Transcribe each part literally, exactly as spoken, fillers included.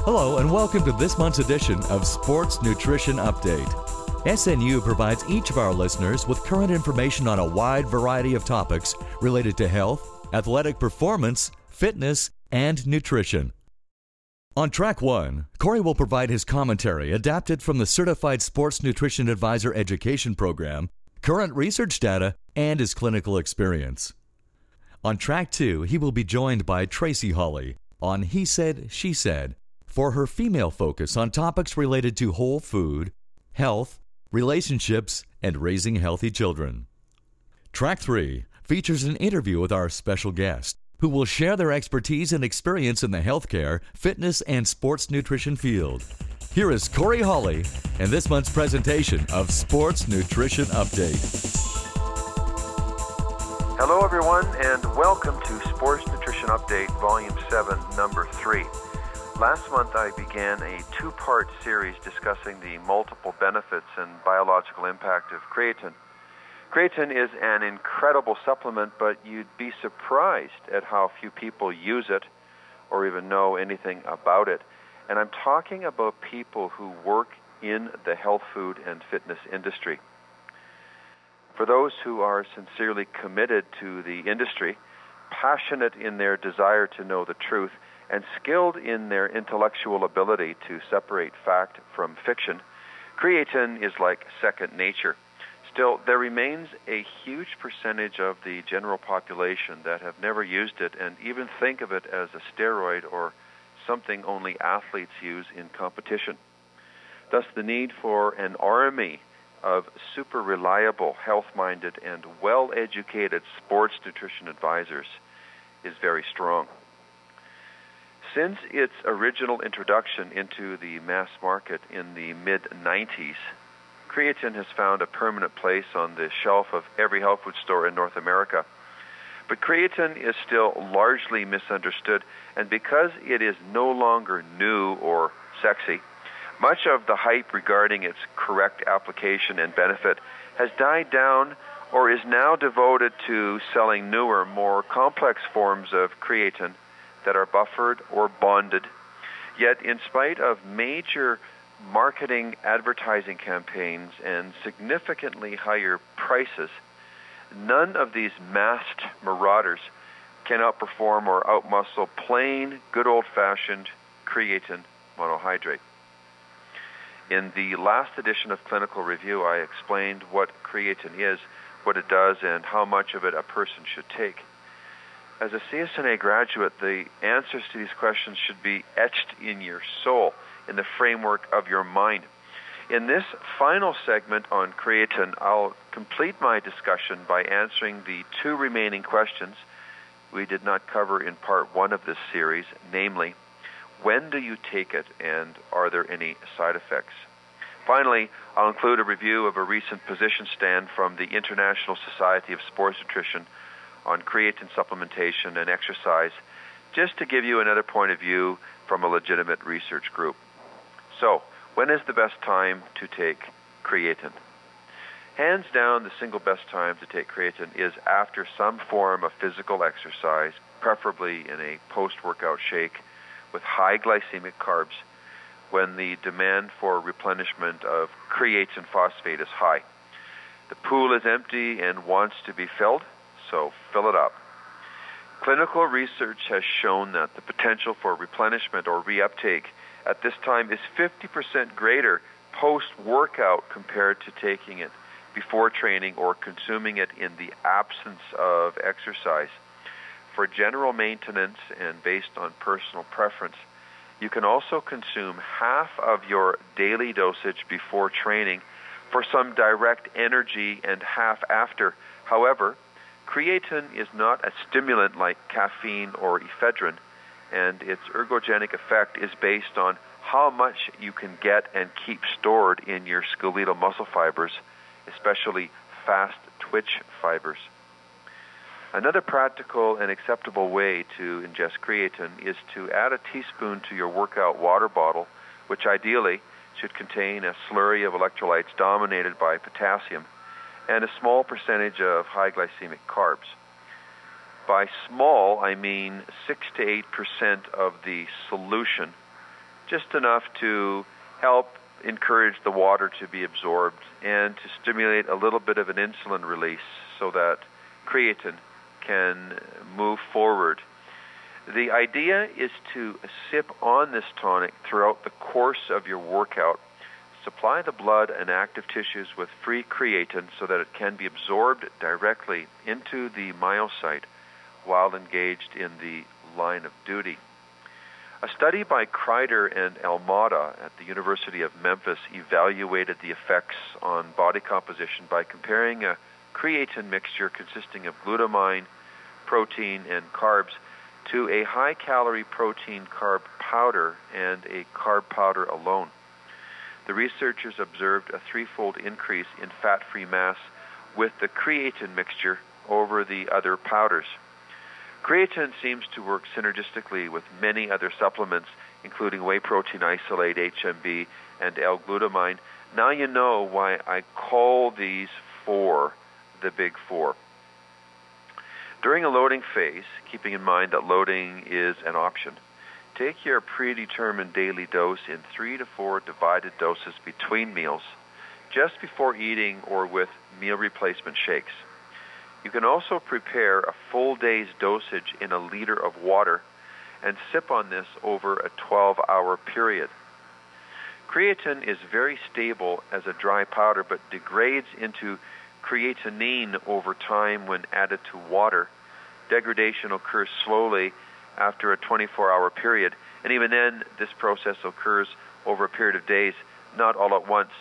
Hello and welcome to this month's edition of Sports Nutrition Update. S N U provides each of our listeners with current information on a wide variety of topics related to health, athletic performance, fitness, and nutrition. On track one, Corey will provide his commentary adapted from the Certified Sports Nutrition Advisor Education Program, current research data, and his clinical experience. On track two, he will be joined by Tracy Hawley on He Said, She Said for her female focus on topics related to whole food, health, relationships, and raising healthy children. Track three features an interview with our special guest, who will share their expertise and experience in the healthcare, fitness, and sports nutrition field. Here is Corey Hawley and this month's presentation of Sports Nutrition Update. Hello everyone and welcome to Sports Nutrition Update Volume seven, Number three. Last month I began a two-part series discussing the multiple benefits and biological impact of creatine. Creatine is an incredible supplement, but you'd be surprised at how few people use it or even know anything about it. And I'm talking about people who work in the health food and fitness industry. For those who are sincerely committed to the industry, passionate in their desire to know the truth, and skilled in their intellectual ability to separate fact from fiction, creatine is like second nature. Still, there remains a huge percentage of the general population that have never used it and even think of it as a steroid or something only athletes use in competition. Thus, the need for an army of super reliable, health-minded, and well-educated sports nutrition advisors is very strong. Since its original introduction into the mass market in the mid nineties, creatine has found a permanent place on the shelf of every health food store in North America. But creatine is still largely misunderstood, and because it is no longer new or sexy, much of the hype regarding its correct application and benefit has died down or is now devoted to selling newer, more complex forms of creatine that are buffered or bonded. Yet, in spite of major marketing advertising campaigns and significantly higher prices, none of these masked marauders can outperform or outmuscle plain, good old-fashioned creatine monohydrate. In the last edition of Clinical Review, I explained what creatine is, what it does, and how much of it a person should take. As a C S N A graduate, the answers to these questions should be etched in your soul, in the framework of your mind. In this final segment on creatine, I'll complete my discussion by answering the two remaining questions we did not cover in part one of this series, namely, when do you take it and are there any side effects? Finally, I'll include a review of a recent position stand from the International Society of Sports Nutrition on creatine supplementation and exercise, just to give you another point of view from a legitimate research group. So, when is the best time to take creatine? Hands down, the single best time to take creatine is after some form of physical exercise, preferably in a post-workout shake with high glycemic carbs, when the demand for replenishment of creatine phosphate is high. The pool is empty and wants to be filled, so fill it up. Clinical research has shown that the potential for replenishment or reuptake at this time is fifty percent greater post-workout compared to taking it before training or consuming it in the absence of exercise. For general maintenance and based on personal preference, you can also consume half of your daily dosage before training for some direct energy and half after. However, creatine is not a stimulant like caffeine or ephedrine, and its ergogenic effect is based on how much you can get and keep stored in your skeletal muscle fibers, especially fast twitch fibers. Another practical and acceptable way to ingest creatine is to add a teaspoon to your workout water bottle, which ideally should contain a slurry of electrolytes dominated by potassium and a small percentage of high glycemic carbs. By small, I mean six to eight percent of the solution, just enough to help encourage the water to be absorbed and to stimulate a little bit of an insulin release so that creatine can move forward. The idea is to sip on this tonic throughout the course of your workout. Supply the blood and active tissues with free creatine so that it can be absorbed directly into the myocyte while engaged in the line of duty. A study by Kreider and Almada at the University of Memphis evaluated the effects on body composition by comparing a creatine mixture consisting of glutamine, protein, and carbs to a high-calorie protein carb powder and a carb powder alone. The researchers observed a threefold increase in fat-free mass with the creatine mixture over the other powders. Creatine seems to work synergistically with many other supplements, including whey protein isolate, H M B, and L-glutamine. Now you know why I call these four the big four. During a loading phase, keeping in mind that loading is an option, take your predetermined daily dose in three to four divided doses between meals, just before eating or with meal replacement shakes. You can also prepare a full day's dosage in a liter of water and sip on this over a twelve-hour period. Creatine is very stable as a dry powder, but degrades into creatinine over time when added to water. Degradation occurs slowly after a twenty-four hour period, and even then this process occurs over a period of days, not all at once.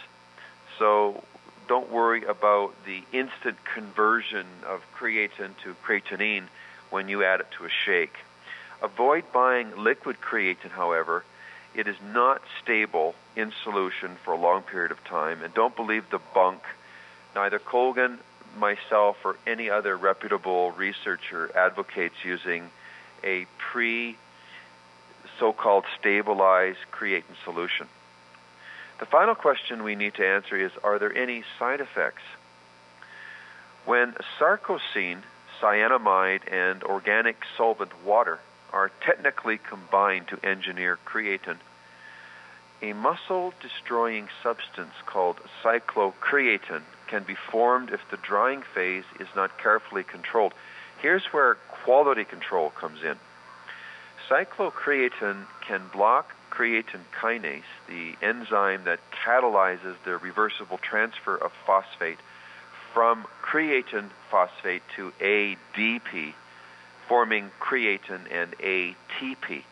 So don't worry about the instant conversion of creatine to creatinine when you add it to a shake. Avoid buying liquid creatine, however. It is not stable in solution for a long period of time, and don't believe the bunk. Neither Colgan, myself, or any other reputable researcher advocates using a pre so-called stabilized creatine solution. The final question we need to answer is, are there any side effects? When sarcosine, cyanamide, and organic solvent water are technically combined to engineer creatine, a muscle-destroying substance called cyclocreatine can be formed if the drying phase is not carefully controlled. Here's where quality control comes in. Cyclocreatine can block creatine kinase, the enzyme that catalyzes the reversible transfer of phosphate from creatine phosphate to A D P, forming creatine and A T P.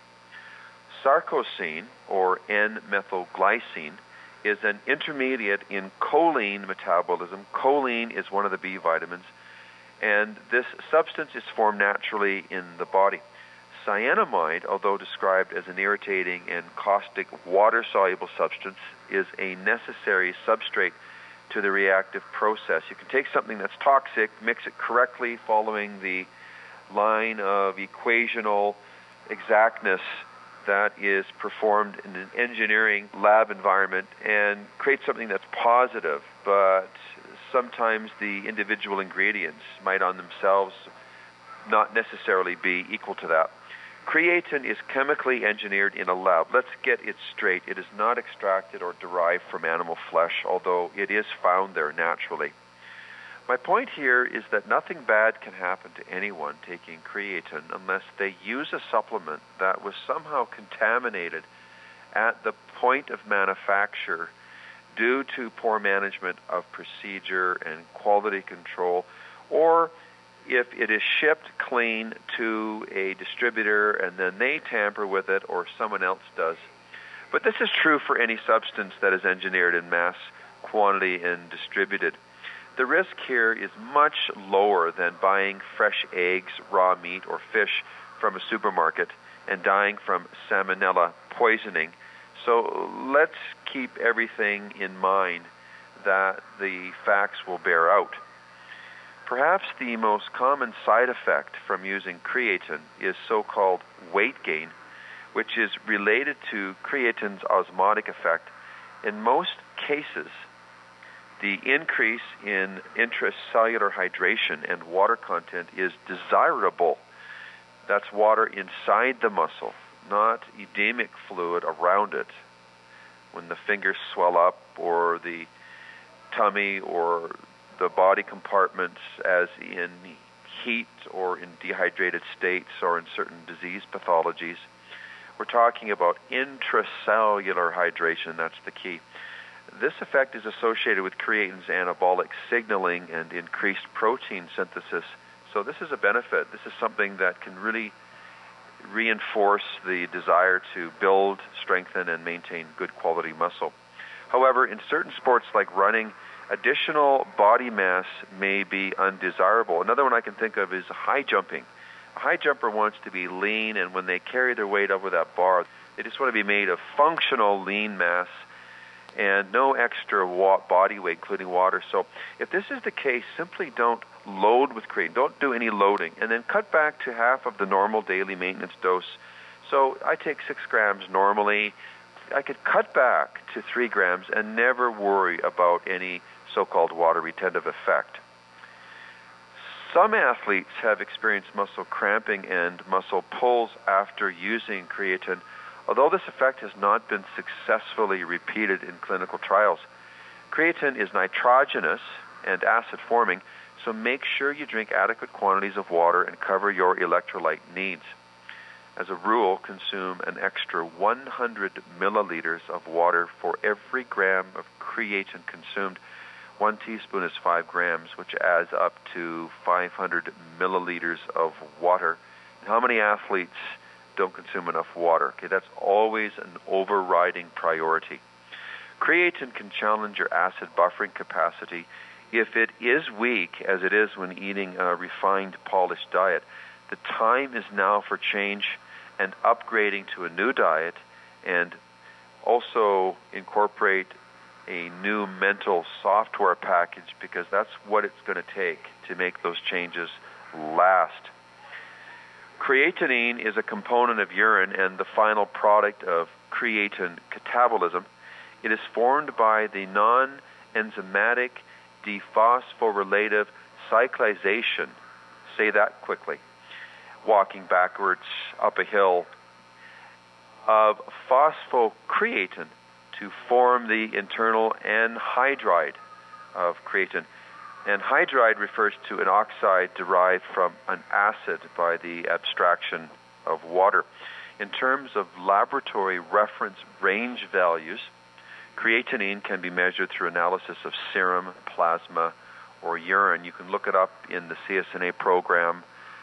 Sarcosine, or N-methylglycine, is an intermediate in choline metabolism. Choline is one of the B vitamins, and this substance is formed naturally in the body. Cyanamide, although described as an irritating and caustic water-soluble substance, is a necessary substrate to the reactive process. You can take something that's toxic, mix it correctly following the line of equational exactness that is performed in an engineering lab environment, and create something that's positive, but sometimes the individual ingredients might on themselves not necessarily be equal to that. Creatine is chemically engineered in a lab. Let's get it straight. It is not extracted or derived from animal flesh, although it is found there naturally. My point here is that nothing bad can happen to anyone taking creatine unless they use a supplement that was somehow contaminated at the point of manufacture due to poor management of procedure and quality control, or if it is shipped clean to a distributor and then they tamper with it or someone else does. But this is true for any substance that is engineered in mass quantity and distributed. The risk here is much lower than buying fresh eggs, raw meat, or fish from a supermarket and dying from salmonella poisoning. So let's keep everything in mind that the facts will bear out. Perhaps the most common side effect from using creatine is so-called weight gain, which is related to creatine's osmotic effect. In most cases, the increase in intracellular hydration and water content is desirable. That's water inside the muscle, not edemic fluid around it. When the fingers swell up, or the tummy or the body compartments as in heat or in dehydrated states or in certain disease pathologies. We're talking about intracellular hydration. That's the key. This effect is associated with creatine's anabolic signaling and increased protein synthesis. So this is a benefit. This is something that can really reinforce the desire to build, strengthen, and maintain good quality muscle. However, in certain sports like running, additional body mass may be undesirable. Another one I can think of is high jumping. A high jumper wants to be lean, and when they carry their weight over that bar, they just want to be made of functional lean mass and no extra wa- body weight, including water. So if this is the case, simply don't load with creatine. Don't do any loading. And then cut back to half of the normal daily maintenance dose. So I take six grams normally. I could cut back to three grams and never worry about any so-called water retentive effect. Some athletes have experienced muscle cramping and muscle pulls after using creatine, although this effect has not been successfully repeated in clinical trials. Creatine is nitrogenous and acid-forming, so make sure you drink adequate quantities of water and cover your electrolyte needs. As a rule, consume an extra one hundred milliliters of water for every gram of creatine consumed. One teaspoon is five grams, which adds up to five hundred milliliters of water. And how many athletes don't consume enough water? Okay, that's always an overriding priority. Creatine can challenge your acid buffering capacity. If it is weak, as it is when eating a refined, polished diet, the time is now for change and upgrading to a new diet, and also incorporate a new mental software package, because that's what it's going to take to make those changes last. Creatinine is a component of urine and the final product of creatine catabolism. It is formed by the non-enzymatic dephosphorylative cyclization, say that quickly, walking backwards up a hill, of phosphocreatine to form the internal anhydride of creatine. Anhydride refers to an oxide derived from an acid by the abstraction of water. In terms of laboratory reference range values, creatinine can be measured through analysis of serum, plasma, or urine. You can look it up in the C S N A program.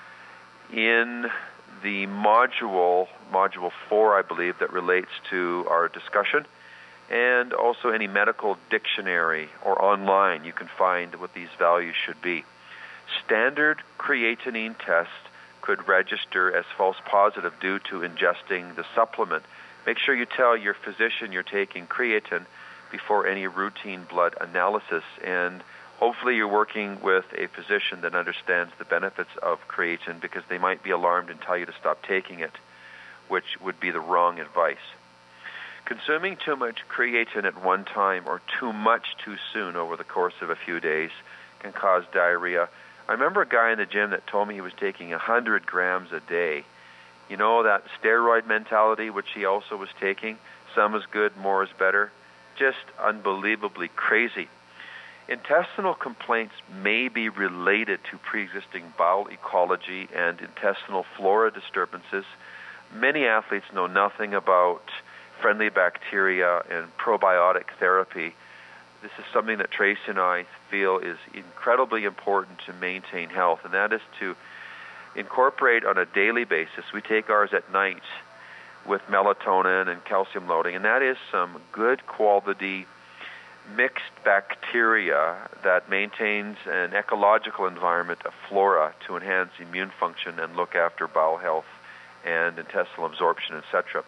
In the module, module four, I believe, that relates to our discussion, and also any medical dictionary or online, you can find what these values should be. Standard creatinine tests could register as false positive due to ingesting the supplement. Make sure you tell your physician you're taking creatine before any routine blood analysis, and hopefully you're working with a physician that understands the benefits of creatine, because they might be alarmed and tell you to stop taking it, which would be the wrong advice. Consuming too much creatine at one time or too much too soon over the course of a few days can cause diarrhea. I remember a guy in the gym that told me he was taking one hundred grams a day. You know, that steroid mentality, which he also was taking, some is good, more is better, just unbelievably crazy. Intestinal complaints may be related to pre-existing bowel ecology and intestinal flora disturbances. Many athletes know nothing about friendly bacteria and probiotic therapy. This is something that Tracy and I feel is incredibly important to maintain health, and that is to incorporate on a daily basis. We take ours at night with melatonin and calcium loading, and that is some good quality mixed bacteria that maintains an ecological environment of flora to enhance immune function and look after bowel health and intestinal absorption, et cetera.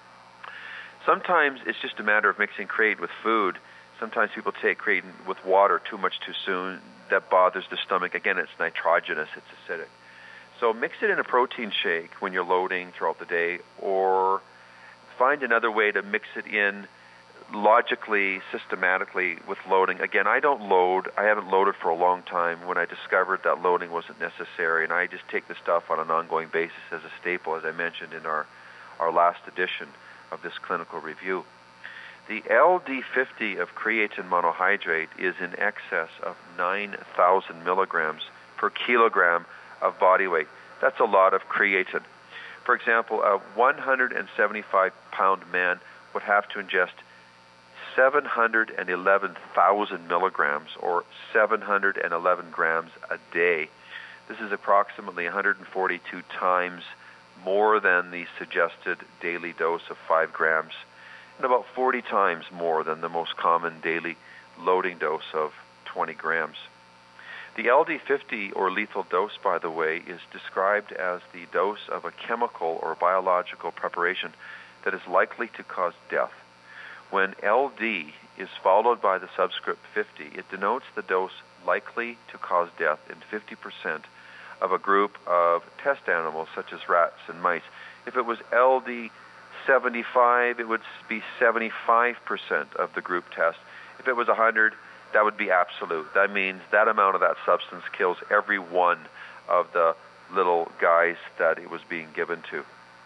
Sometimes it's just a matter of mixing creatine with food. Sometimes people take creatine with water too much too soon. That bothers the stomach. Again, it's nitrogenous, it's acidic. So mix it in a protein shake when you're loading throughout the day, or find another way to mix it in logically, systematically with loading. Again, I don't load. I haven't loaded for a long time. When I discovered that loading wasn't necessary, and I just take the stuff on an ongoing basis as a staple, as I mentioned in our our last edition of this clinical review. The L D fifty of creatine monohydrate is in excess of nine thousand milligrams per kilogram of body weight. That's a lot of creatine. For example, a one hundred seventy-five pound man would have to ingest seven hundred eleven thousand milligrams, or seven hundred eleven grams a day. This is approximately one hundred forty-two times more than the suggested daily dose of five grams, and about forty times more than the most common daily loading dose of twenty grams. The L D fifty, or lethal dose, by the way, is described as the dose of a chemical or biological preparation that is likely to cause death. When L D is followed by the subscript fifty, it denotes the dose likely to cause death in fifty percent of a group of test animals, such as rats and mice. If it was L D seventy-five, it would be seventy-five percent of the group test. If it was one hundred, that would be absolute. That means that amount of that substance kills every one of the little guys that it was being given to.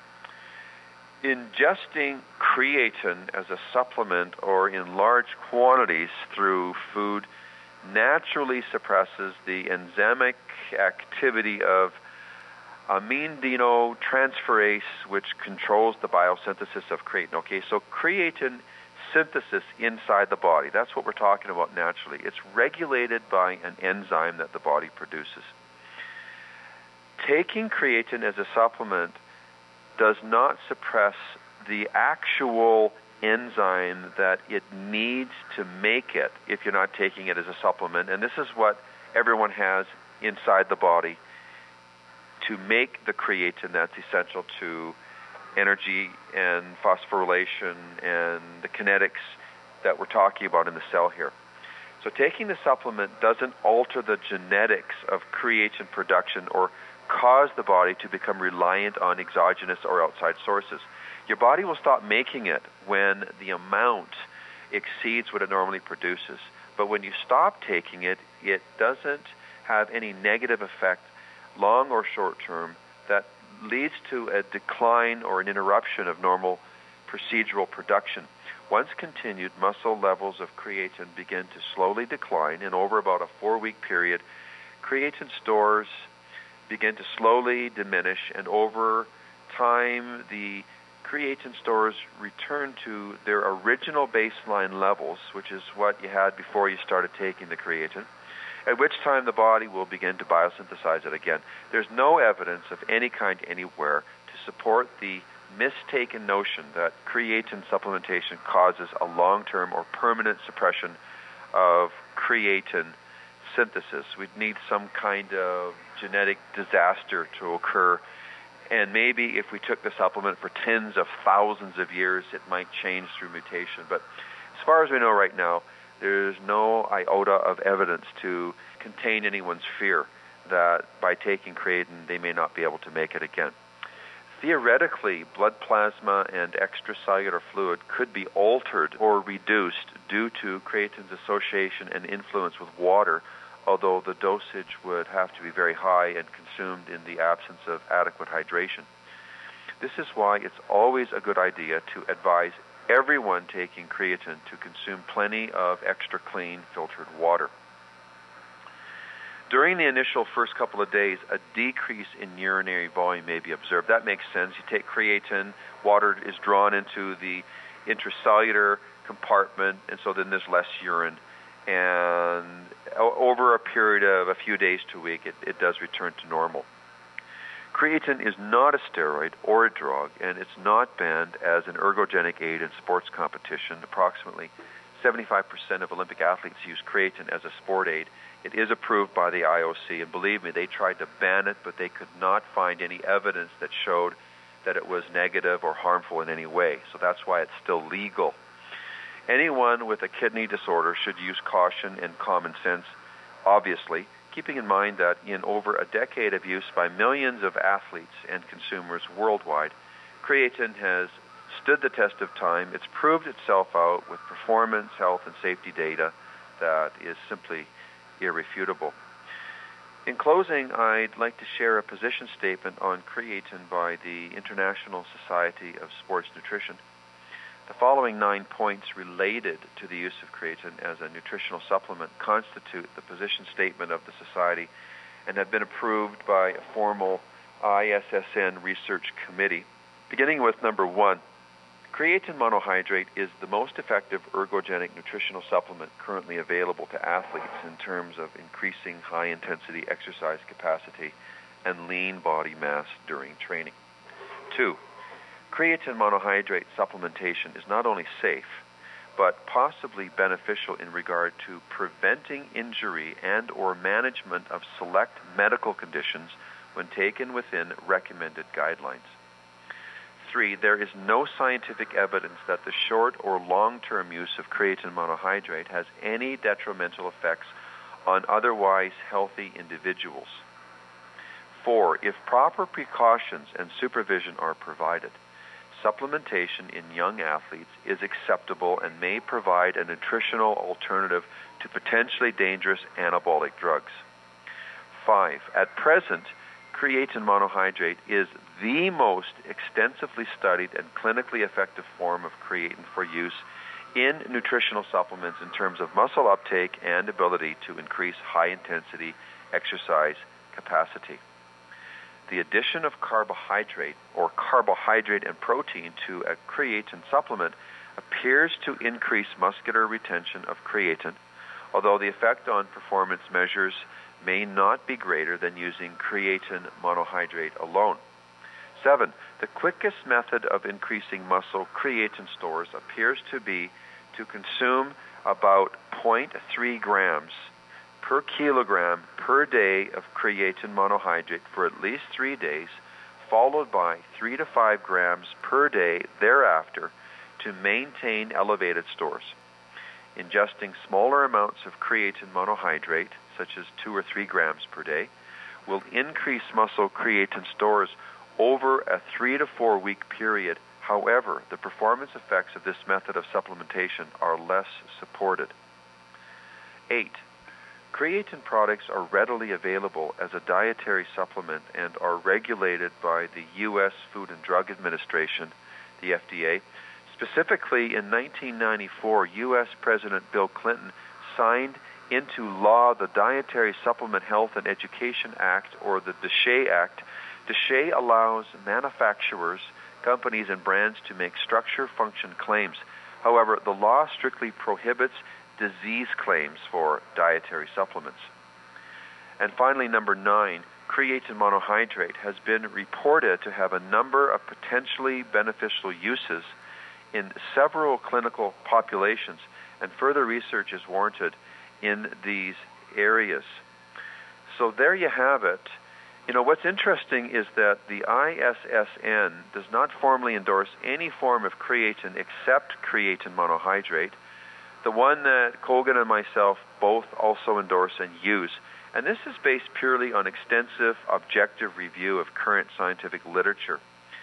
Ingesting creatine as a supplement or in large quantities through food naturally suppresses the enzymic activity of aminotransferase, which controls the biosynthesis of creatine. Okay, so creatine synthesis inside the body, that's what we're talking about naturally. It's regulated by an enzyme that the body produces. Taking creatine as a supplement does not suppress the actual enzyme that it needs to make it if you're not taking it as a supplement. And this is what everyone has inside the body to make the creatine that's essential to energy and phosphorylation and the kinetics that we're talking about in the cell here. So taking the supplement doesn't alter the genetics of creatine production or cause the body to become reliant on exogenous or outside sources. Your body will stop making it when the amount exceeds what it normally produces. But when you stop taking it, it doesn't have any negative effect, long or short term, that leads to a decline or an interruption of normal procedural production. Once continued, muscle levels of creatine begin to slowly decline, and over about a four-week period, creatine stores begin to slowly diminish, and over time, the creatine stores return to their original baseline levels, which is what you had before you started taking the creatine, at which time the body will begin to biosynthesize it again. There's no evidence of any kind anywhere to support the mistaken notion that creatine supplementation causes a long-term or permanent suppression of creatine synthesis. We'd need some kind of genetic disaster to occur, and maybe if we took the supplement for tens of thousands of years, it might change through mutation. But as far as we know right now, there's no iota of evidence to contain anyone's fear that by taking creatine, they may not be able to make it again. Theoretically, blood plasma and extracellular fluid could be altered or reduced due to creatine's association and influence with water, although the dosage would have to be very high and consumed in the absence of adequate hydration. This is why it's always a good idea to advise everyone taking creatine to consume plenty of extra clean filtered water. During the initial first couple of days, a decrease in urinary volume may be observed. That makes sense. You take creatine, water is drawn into the intracellular compartment, and so then there's less urine. And over a period of a few days to a week, it, it does return to normal. Creatine is not a steroid or a drug, and it's not banned as an ergogenic aid in sports competition. Approximately seventy-five percent of Olympic athletes use creatine as a sport aid. It is approved by the I O C, and believe me, they tried to ban it, but they could not find any evidence that showed that it was negative or harmful in any way. So that's why it's still legal. Anyone with a kidney disorder should use caution and common sense, obviously, keeping in mind that in over a decade of use by millions of athletes and consumers worldwide, creatine has stood the test of time. It's proved itself out with performance, health, and safety data that is simply irrefutable. In closing, I'd like to share a position statement on creatine by the International Society of Sports Nutrition. The following nine points related to the use of creatine as a nutritional supplement constitute the position statement of the Society and have been approved by a formal I S S N research committee. Beginning with number one, creatine monohydrate is the most effective ergogenic nutritional supplement currently available to athletes in terms of increasing high-intensity exercise capacity and lean body mass during training. Two, creatine monohydrate supplementation is not only safe, but possibly beneficial in regard to preventing injury and or management of select medical conditions when taken within recommended guidelines. Three, there is no scientific evidence that the short or long-term use of creatine monohydrate has any detrimental effects on otherwise healthy individuals. Four, if proper precautions and supervision are provided, supplementation in young athletes is acceptable and may provide a nutritional alternative to potentially dangerous anabolic drugs. Five, at present, creatine monohydrate is the most extensively studied and clinically effective form of creatine for use in nutritional supplements in terms of muscle uptake and ability to increase high-intensity exercise capacity. The addition of carbohydrate or carbohydrate and protein to a creatine supplement appears to increase muscular retention of creatine, although the effect on performance measures may not be greater than using creatine monohydrate alone. Seven, the quickest method of increasing muscle creatine stores appears to be to consume about zero point three grams per kilogram per day of creatine monohydrate for at least three days, followed by three to five grams per day thereafter to maintain elevated stores. Ingesting smaller amounts of creatine monohydrate, such as two or three grams per day, will increase muscle creatine stores over a three to four week period. However, the performance effects of this method of supplementation are less supported. Eight, creatine products are readily available as a dietary supplement and are regulated by the U S Food and Drug Administration, the F D A. Specifically, in nineteen ninety-four, U S President Bill Clinton signed into law the Dietary Supplement Health and Education Act, or the DSHEA Act. DSHEA allows manufacturers, companies, and brands to make structure-function claims. However, the law strictly prohibits disease claims for dietary supplements. And finally, number nine, creatine monohydrate has been reported to have a number of potentially beneficial uses in several clinical populations, and further research is warranted in these areas. So there you have it. You know, what's interesting is that the I S S N does not formally endorse any form of creatine except creatine monohydrate, the one that Colgan and myself both also endorse and use. And this is based purely on extensive objective review of current scientific literature.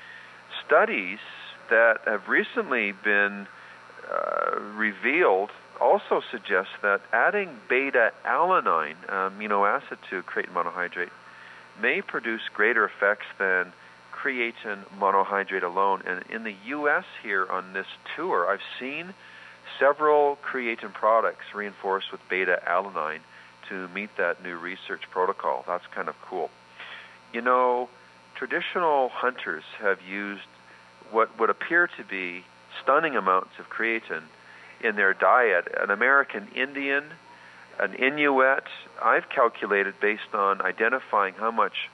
Studies that have recently been uh, revealed also suggest that adding beta-alanine amino acid to creatine monohydrate may produce greater effects than creatine monohydrate alone. And in the U S here on this tour, I've seen several creatine products reinforced with beta-alanine to meet that new research protocol. That's kind of cool. You know, traditional hunters have used what would appear to be stunning amounts of creatine in their diet. An American Indian, an Inuit, I've calculated based on identifying how much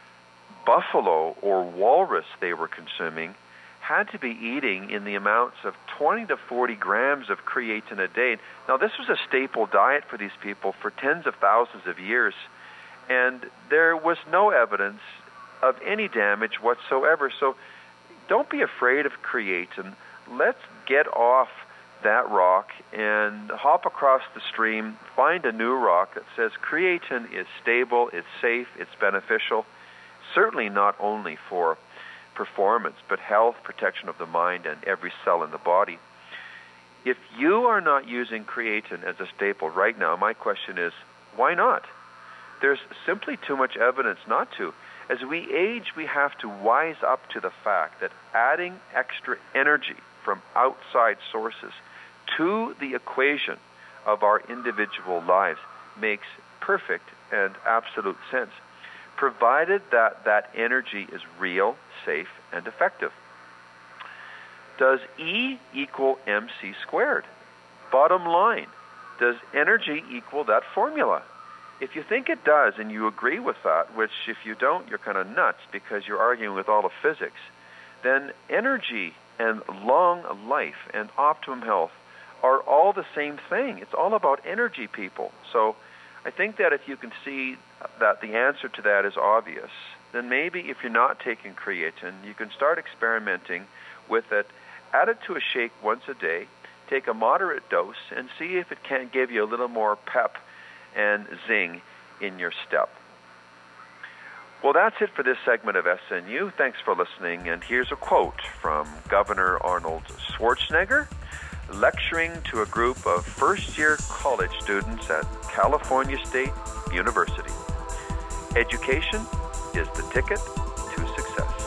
buffalo or walrus they were consuming, had to be eating in the amounts of twenty to forty grams of creatine a day. Now, this was a staple diet for these people for tens of thousands of years, and there was no evidence of any damage whatsoever. So don't be afraid of creatine. Let's get off that rock and hop across the stream, find a new rock that says creatine is stable, it's safe, it's beneficial, certainly not only for performance, but health, protection of the mind, and every cell in the body. If you are not using creatine as a staple right now, my question is, why not? There's simply too much evidence not to. As we age, we have to wise up to the fact that adding extra energy from outside sources to the equation of our individual lives makes perfect and absolute sense, provided that that energy is real, safe, and effective. Does E equal mc squared? Bottom line, does energy equal that formula? If you think it does and you agree with that, which if you don't, you're kind of nuts because you're arguing with all of physics, then energy and long life and optimum health are all the same thing. It's all about energy, people. So I think that if you can see that the answer to that is obvious, then maybe if you're not taking creatine, you can start experimenting with it. Add it to a shake once a day, take a moderate dose, and see if it can't give you a little more pep and zing in your step. Well, that's it for this segment of S N U. Thanks for listening, and here's a quote from Governor Arnold Schwarzenegger lecturing to a group of first-year college students at California State University. Education is the ticket to success.